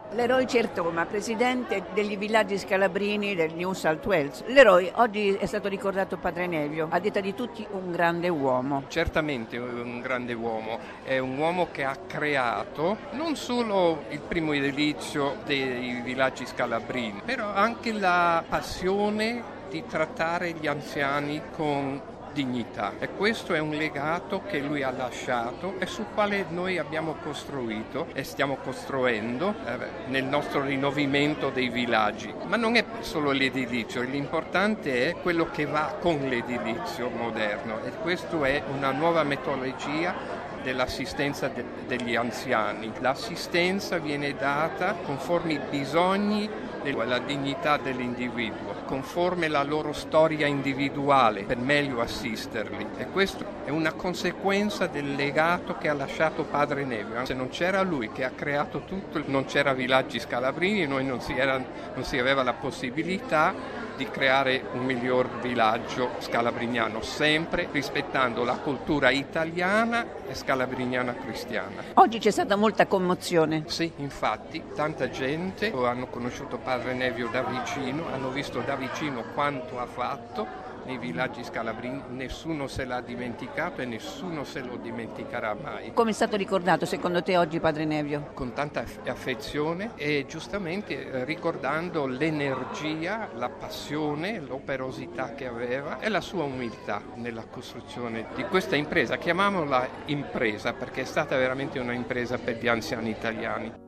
Leroy Certoma, presidente degli villaggi scalabrini del New South Wales. Leroy, oggi è stato ricordato Padre Nevio, a detta di tutti un grande uomo. Certamente un grande uomo, è un uomo che ha creato non solo il primo edilizio dei villaggi scalabrini, però anche la passione di trattare gli anziani con dignità, e questo è un legato che lui ha lasciato e sul quale noi abbiamo costruito e stiamo costruendo nel nostro rinnovamento dei villaggi. Ma non è solo l'edilizio, l'importante è quello che va con l'edilizio moderno, e questo è una nuova metodologia dell'assistenza degli anziani. L'assistenza viene data conforme i bisogni della dignità dell'individuo, conforme la loro storia individuale, per meglio assisterli, e questo è una conseguenza del legato che ha lasciato Padre Nevio. Se non c'era lui che ha creato tutto, non c'era Villaggi Scalabrini, noi non si aveva la possibilità di creare un miglior villaggio scalabriniano, sempre rispettando la cultura italiana e scalabriniana cristiana. Oggi c'è stata molta commozione. Sì, infatti, tanta gente hanno conosciuto Padre Nevio da vicino, hanno visto da vicino quanto ha fatto nei villaggi scalabrini, nessuno se l'ha dimenticato e nessuno se lo dimenticherà mai. Come è stato ricordato secondo te oggi Padre Nevio? Con tanta affezione e giustamente ricordando l'energia, la passione, l'operosità che aveva e la sua umiltà nella costruzione di questa impresa. Chiamiamola impresa perché è stata veramente una impresa per gli anziani italiani.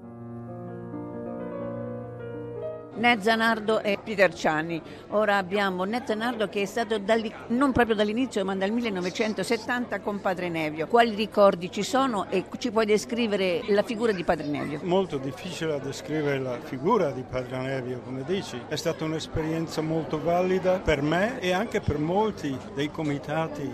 Ned Zanardo e Peter Ciani. Ora abbiamo Ned Zanardo che è stato non proprio dall'inizio ma dal 1970 con Padre Nevio. Quali ricordi ci sono e ci puoi descrivere la figura di Padre Nevio? Molto difficile da descrivere la figura di Padre Nevio, come dici. È stata un'esperienza molto valida per me e anche per molti dei comitati,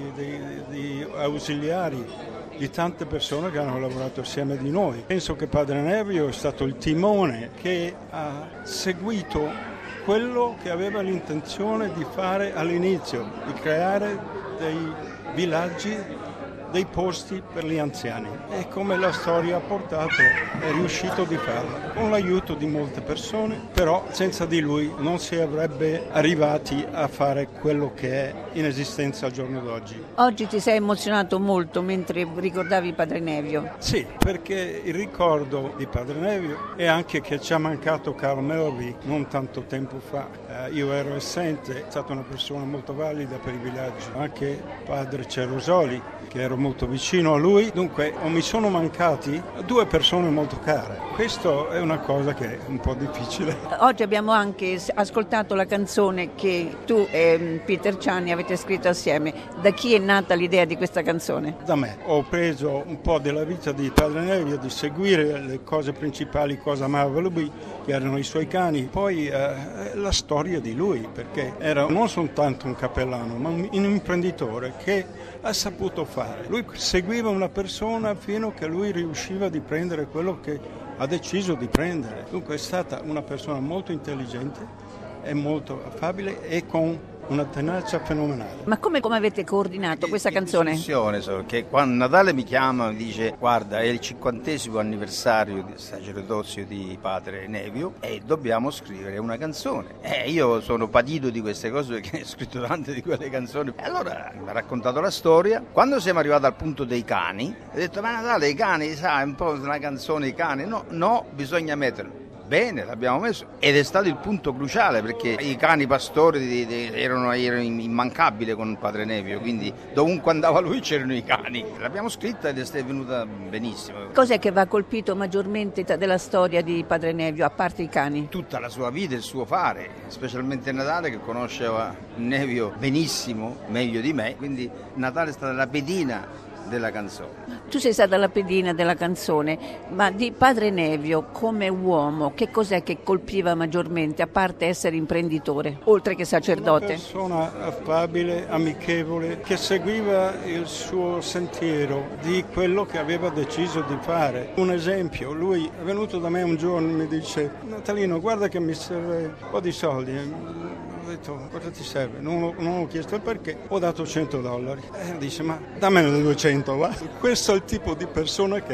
dei ausiliari, di tante persone che hanno lavorato assieme di noi. Penso che Padre Nevio è stato il timone che ha seguito quello che aveva l'intenzione di fare all'inizio, di creare dei villaggi, dei posti per gli anziani, e come la storia ha portato è riuscito di farlo con l'aiuto di molte persone, però senza di lui non si avrebbe arrivati a fare quello che è in esistenza al giorno d'oggi. Oggi ti sei emozionato molto mentre ricordavi Padre Nevio? Sì, perché il ricordo di Padre Nevio è anche che ci ha mancato Carl Melby non tanto tempo fa. Io ero assente, è stata una persona molto valida per i villaggi, anche Padre Cerosoli, che ero molto vicino a lui, dunque mi sono mancati due persone molto care. Questo è una cosa che è un po' difficile. Oggi abbiamo anche ascoltato la canzone che tu e Peter Ciani avete scritto assieme. Da chi è nata l'idea di questa canzone? Da me. Ho preso un po' della vita di Padre Nevio, di seguire le cose principali, cosa amava lui, che erano i suoi cani, poi la storia di lui, perché era non soltanto un cappellano, ma un imprenditore che ha saputo fare. Lui seguiva una persona fino a che lui riusciva di prendere quello che ha deciso di prendere. Dunque è stata una persona molto intelligente e molto affabile e con una tenacia fenomenale. Ma come avete coordinato questa canzone? Che quando Natale mi chiama e mi dice guarda è il 50° anniversario del sacerdozio di Padre Nevio e dobbiamo scrivere una canzone. Io sono patito di queste cose perché ho scritto tante di quelle canzoni. E allora mi ha raccontato la storia. Quando siamo arrivati al punto dei cani ho detto ma Natale i cani sai un po' una canzone i cani, no bisogna metterlo. Bene, l'abbiamo messo ed è stato il punto cruciale perché i cani pastori erano immancabili con Padre Nevio, quindi dovunque andava lui c'erano i cani. L'abbiamo scritta ed è venuta benissimo. Cos'è che va colpito maggiormente della storia di Padre Nevio, a parte i cani? Tutta la sua vita, il suo fare, specialmente Natale che conosceva Nevio benissimo, meglio di me, quindi Natale è stata la pedina della canzone. Tu sei stata la pedina della canzone, ma di Padre Nevio come uomo che cos'è che colpiva maggiormente, a parte essere imprenditore, oltre che sacerdote? Una persona affabile, amichevole, che seguiva il suo sentiero di quello che aveva deciso di fare. Un esempio, lui è venuto da me un giorno e mi dice Natalino guarda che mi serve un po' di soldi. Ho detto cosa ti serve? Non ho chiesto il perché, ho dato $100 e dice ma dammene 200 va. Questo è il tipo di persona che è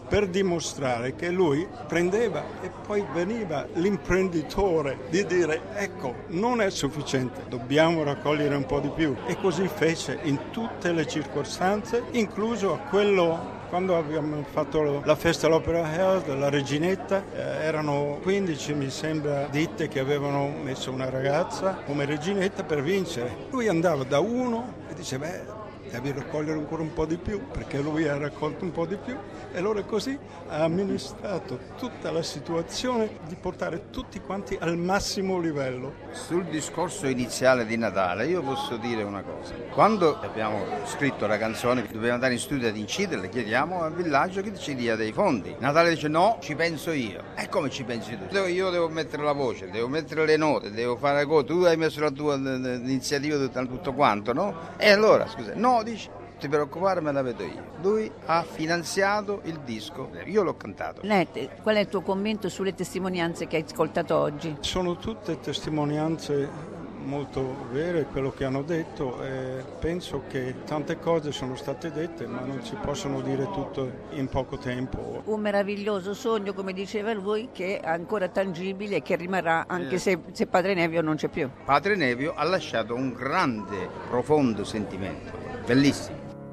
per dimostrare che lui prendeva e poi veniva l'imprenditore di dire ecco, non è sufficiente, dobbiamo raccogliere un po' di più. E così fece in tutte le circostanze, incluso a quello quando abbiamo fatto la festa all'Opera House della Reginetta, erano 15 mi sembra ditte che avevano messo una ragazza come reginetta per vincere. Lui andava da uno e diceva devi raccogliere ancora un po' di più, perché lui ha raccolto un po' di più, e allora così ha amministrato tutta la situazione di portare tutti quanti al massimo livello. Sul discorso iniziale di Natale io posso dire una cosa: quando abbiamo scritto la canzone che dobbiamo andare in studio ad inciderla, chiediamo al villaggio che ci dia dei fondi. Natale dice no, ci penso io. E come ci pensi tu? Io devo mettere la voce, devo mettere le note, devo fare cose, tu hai messo la tua iniziativa tutto quanto, no? E allora scusa, no, dici, non ti preoccupare, me la vedo io. Lui ha finanziato il disco, io l'ho cantato. Ned, qual è il tuo commento sulle testimonianze che hai ascoltato oggi? Sono tutte testimonianze molto vere, quello che hanno detto, e penso che tante cose sono state dette, ma non si possono dire tutto in poco tempo. Un meraviglioso sogno, come diceva lui, che è ancora tangibile e che rimarrà anche se Padre Nevio non c'è più. Padre Nevio ha lasciato un grande, profondo sentimento, bellissimo.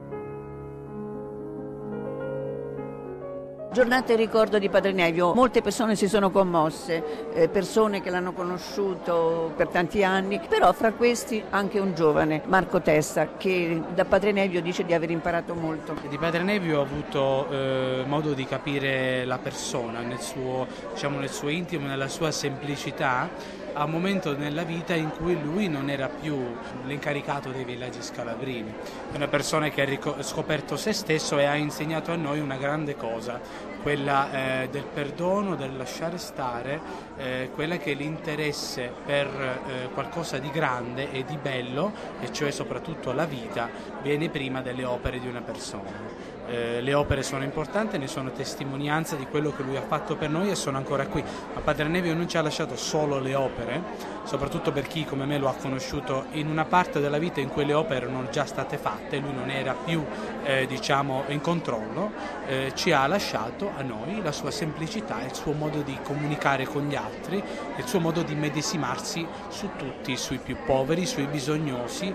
Giornata in ricordo di Padre Nevio, molte persone si sono commosse, persone che l'hanno conosciuto per tanti anni, però fra questi anche un giovane, Marco Testa, che da Padre Nevio dice di aver imparato molto. Di Padre Nevio ho avuto modo di capire la persona nel suo intimo, nella sua semplicità, a un momento nella vita in cui lui non era più l'incaricato dei villaggi scalabrini. È una persona che ha scoperto se stesso e ha insegnato a noi una grande cosa, quella del perdono, del lasciare stare, quella che l'interesse per qualcosa di grande e di bello, e cioè soprattutto la vita, viene prima delle opere di una persona. Le opere sono importanti, ne sono testimonianza di quello che lui ha fatto per noi e sono ancora qui. Ma Padre Nevio non ci ha lasciato solo le opere, soprattutto per chi come me lo ha conosciuto in una parte della vita in cui le opere erano già state fatte, lui non era più in controllo, ci ha lasciato a noi la sua semplicità, il suo modo di comunicare con gli altri, il suo modo di medesimarsi su tutti, sui più poveri, sui bisognosi.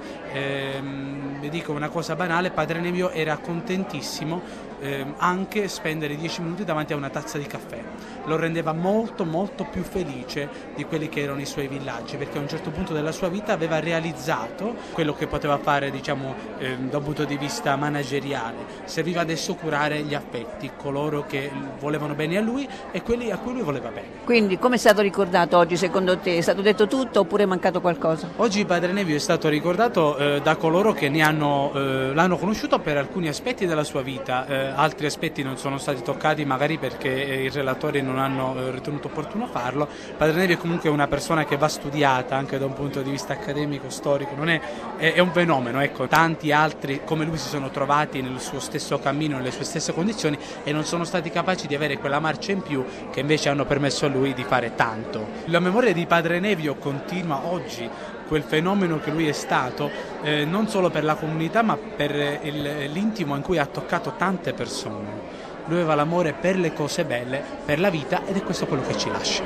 Vi dico una cosa banale, Padre Nevio era contentissimo anche spendere 10 minuti davanti a una tazza di caffè. Lo rendeva molto molto più felice di quelli che erano i suoi villaggi, perché a un certo punto della sua vita aveva realizzato quello che poteva fare da un punto di vista manageriale. Serviva adesso curare gli affetti, coloro che volevano bene a lui e quelli a cui lui voleva bene. Quindi come è stato ricordato oggi secondo te? È stato detto tutto oppure è mancato qualcosa? Oggi Padre Nevio è stato ricordato da coloro che l'hanno conosciuto per alcuni aspetti della sua vita, altri aspetti non sono stati toccati magari perché i relatori non hanno ritenuto opportuno farlo. Padre Nevio è comunque una persona che va studiata anche da un punto di vista accademico, storico, non è un fenomeno, ecco. Tanti altri come lui si sono trovati nel suo stesso cammino, nelle sue stesse condizioni e non sono stati capaci di avere quella marcia in più che invece hanno permesso a lui di fare tanto. La memoria di Padre Nevio continua oggi, quel fenomeno che lui è stato, non solo per la comunità ma per l'intimo in cui ha toccato tante persone. Lui aveva l'amore per le cose belle, per la vita, ed è questo quello che ci lascia.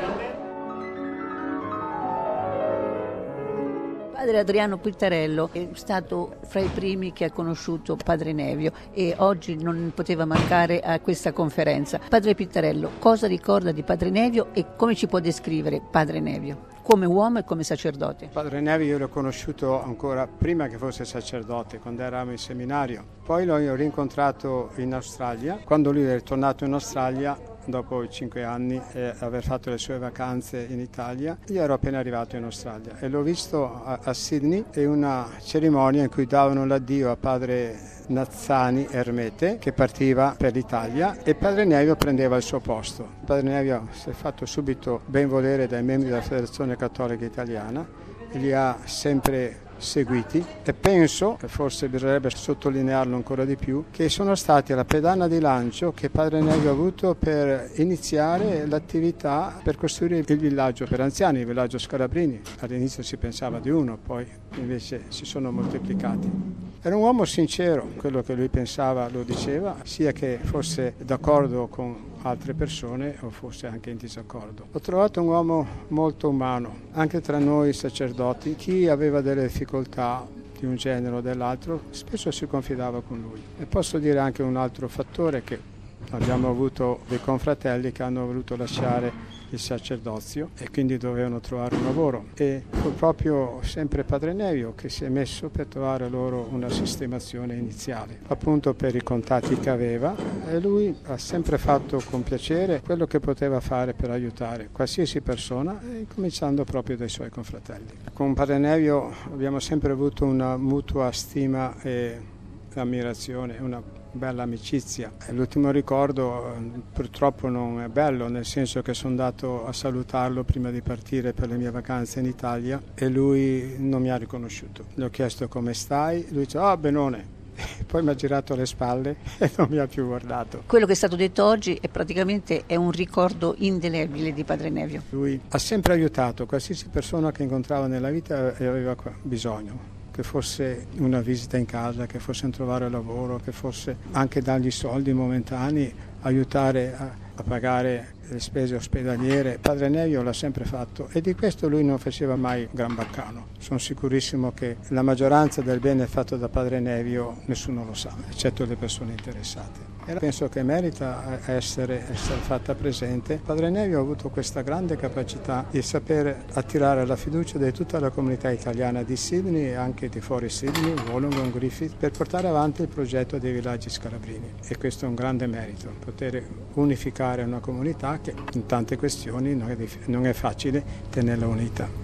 Padre Adriano Pittarello è stato fra i primi che ha conosciuto Padre Nevio e oggi non poteva mancare a questa conferenza. Padre Pittarello, cosa ricorda di Padre Nevio e come ci può descrivere Padre Nevio come uomo e come sacerdote? Padre Nevio io l'ho conosciuto ancora prima che fosse sacerdote, quando eravamo in seminario. Poi l'ho rincontrato in Australia, quando lui è tornato in Australia dopo i 5 anni e aver fatto le sue vacanze in Italia. Io ero appena arrivato in Australia e l'ho visto a Sydney in una cerimonia in cui davano l'addio a padre Nazzani Ermete che partiva per l'Italia e Padre Nevio prendeva il suo posto. Padre Nevio si è fatto subito ben volere dai membri della Federazione Cattolica Italiana e li ha sempre seguiti e penso, e forse bisognerebbe sottolinearlo ancora di più, che sono stati la pedana di lancio che Padre Nevio ha avuto per iniziare l'attività per costruire il villaggio per anziani, il villaggio Scalabrini. All'inizio si pensava di uno, poi invece si sono moltiplicati. Era un uomo sincero, quello che lui pensava lo diceva, sia che fosse d'accordo con altre persone o fosse anche in disaccordo. Ho trovato un uomo molto umano, anche tra noi sacerdoti. Chi aveva delle difficoltà di un genere o dell'altro spesso si confidava con lui. E posso dire anche un altro fattore, che abbiamo avuto dei confratelli che hanno voluto lasciare il sacerdozio e quindi dovevano trovare un lavoro, e fu proprio sempre Padre Nevio che si è messo per trovare loro una sistemazione iniziale, appunto per i contatti che aveva, e lui ha sempre fatto con piacere quello che poteva fare per aiutare qualsiasi persona, cominciando proprio dai suoi confratelli. Con Padre Nevio abbiamo sempre avuto una mutua stima e ammirazione, una bella amicizia. L'ultimo ricordo purtroppo non è bello, nel senso che sono andato a salutarlo prima di partire per le mie vacanze in Italia e lui non mi ha riconosciuto. Gli ho chiesto come stai, lui dice benone. Poi mi ha girato le spalle e non mi ha più guardato. Quello che è stato detto oggi è un ricordo indelebile di Padre Nevio. Lui ha sempre aiutato qualsiasi persona che incontrava nella vita e aveva bisogno, che fosse una visita in casa, che fosse un trovare lavoro, che fosse anche dargli soldi momentanei, aiutare a pagare le spese ospedaliere. Padre Nevio l'ha sempre fatto e di questo lui non faceva mai gran baccano. Sono sicurissimo che la maggioranza del bene fatto da Padre Nevio nessuno lo sa, eccetto le persone interessate. E penso che merita essere fatta presente. Padre Nevio ha avuto questa grande capacità di saper attirare la fiducia di tutta la comunità italiana di Sydney e anche di fuori Sydney, Wollongong, Griffith, per portare avanti il progetto dei villaggi scalabrini. E questo è un grande merito, poter unificare una comunità che in tante questioni non è facile tenerla unita.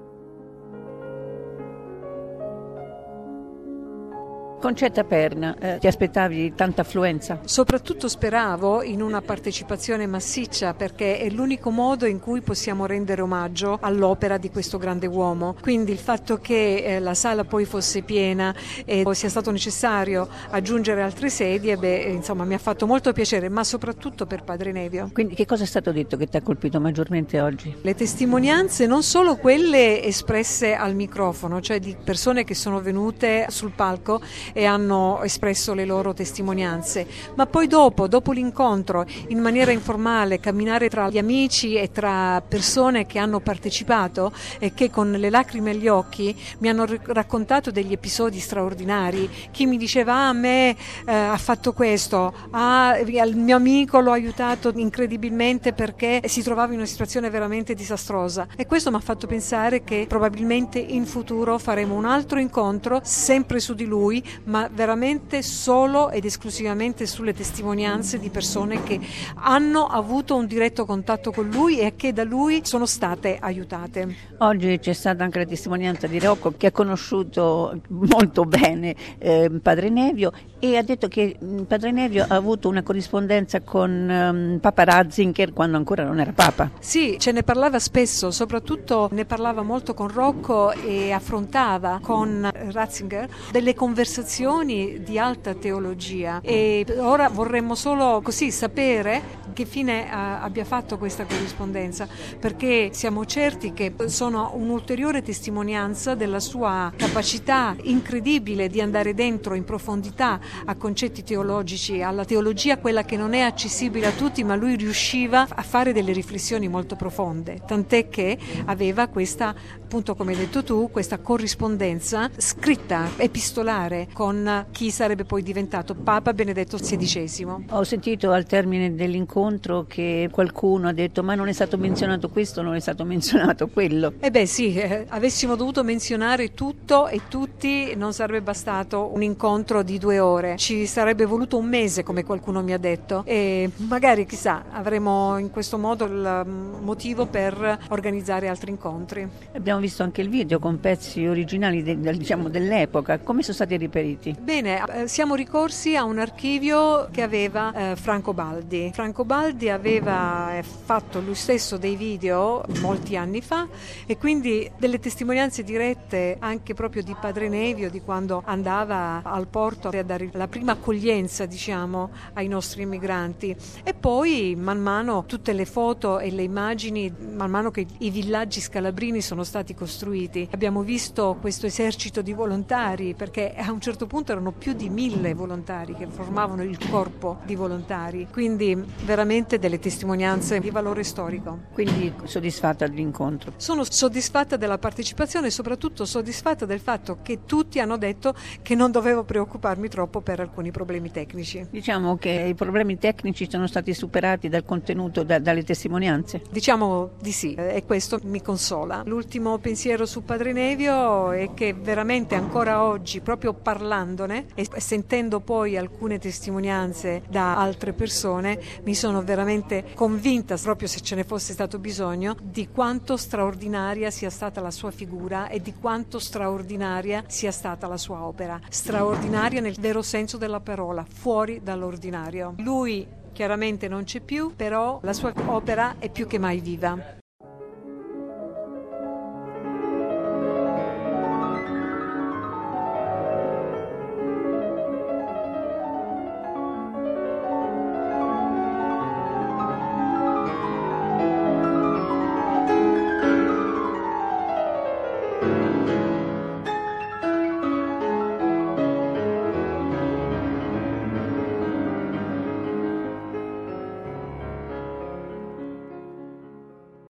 Concetta Perna, ti aspettavi tanta affluenza? Soprattutto speravo in una partecipazione massiccia, perché è l'unico modo in cui possiamo rendere omaggio all'opera di questo grande uomo. Quindi il fatto che la sala poi fosse piena e sia stato necessario aggiungere altre sedie, mi ha fatto molto piacere, ma soprattutto per Padre Nevio. Quindi che cosa è stato detto che ti ha colpito maggiormente oggi? Le testimonianze, non solo quelle espresse al microfono, cioè di persone che sono venute sul palco e hanno espresso le loro testimonianze, ma poi dopo l'incontro, in maniera informale, camminare tra gli amici e tra persone che hanno partecipato e che con le lacrime agli occhi mi hanno raccontato degli episodi straordinari. Chi mi diceva a me ha fatto questo, al mio amico l'ho aiutato incredibilmente perché si trovava in una situazione veramente disastrosa, e questo mi ha fatto pensare che probabilmente in futuro faremo un altro incontro sempre su di lui, ma veramente solo ed esclusivamente sulle testimonianze di persone che hanno avuto un diretto contatto con lui e che da lui sono state aiutate. Oggi c'è stata anche la testimonianza di Rocco, che ha conosciuto molto bene Padre Nevio, e ha detto che Padre Nevio ha avuto una corrispondenza con Papa Ratzinger quando ancora non era Papa. Sì, ce ne parlava spesso, soprattutto ne parlava molto con Rocco e affrontava con Ratzinger delle conversazioni di alta teologia, e ora vorremmo solo così sapere che fine abbia fatto questa corrispondenza, perché siamo certi che sono un'ulteriore testimonianza della sua capacità incredibile di andare dentro in profondità a concetti teologici, alla teologia quella che non è accessibile a tutti, ma lui riusciva a fare delle riflessioni molto profonde, tant'è che aveva questa, appunto come hai detto tu, questa corrispondenza scritta, epistolare, con chi sarebbe poi diventato Papa Benedetto XVI. Ho sentito al termine dell'incontro che qualcuno ha detto: ma non è stato menzionato questo, non è stato menzionato quello. Avessimo dovuto menzionare tutto e tutti, non sarebbe bastato un incontro di 2 ore, ci sarebbe voluto un mese, come qualcuno mi ha detto, e magari chissà avremo in questo modo il motivo per organizzare altri incontri. Abbiamo visto anche il video con pezzi originali dell'epoca. Come sono stati riperiti? Bene, siamo ricorsi a un archivio che aveva Franco Baldi. Franco Baldi aveva fatto lui stesso dei video molti anni fa, e quindi delle testimonianze dirette anche proprio di Padre Nevio, di quando andava al porto a dare la prima accoglienza, ai nostri immigranti. E poi man mano tutte le foto e le immagini, man mano che i villaggi scalabrini sono stati costruiti, abbiamo visto questo esercito di volontari, perché a un certo certo punto erano più di 1000 volontari che formavano il corpo di volontari, quindi veramente delle testimonianze di valore storico. Quindi soddisfatta dell'incontro? Sono soddisfatta della partecipazione e soprattutto soddisfatta del fatto che tutti hanno detto che non dovevo preoccuparmi troppo per alcuni problemi tecnici. Diciamo che i problemi tecnici sono stati superati dal contenuto, dalle testimonianze? Diciamo di sì, e questo mi consola. L'ultimo pensiero su Padre Nevio è che veramente ancora oggi, proprio parlandone e sentendo poi alcune testimonianze da altre persone, mi sono veramente convinta, proprio se ce ne fosse stato bisogno, di quanto straordinaria sia stata la sua figura e di quanto straordinaria sia stata la sua opera. Straordinaria nel vero senso della parola, fuori dall'ordinario. Lui chiaramente non c'è più, però la sua opera è più che mai viva.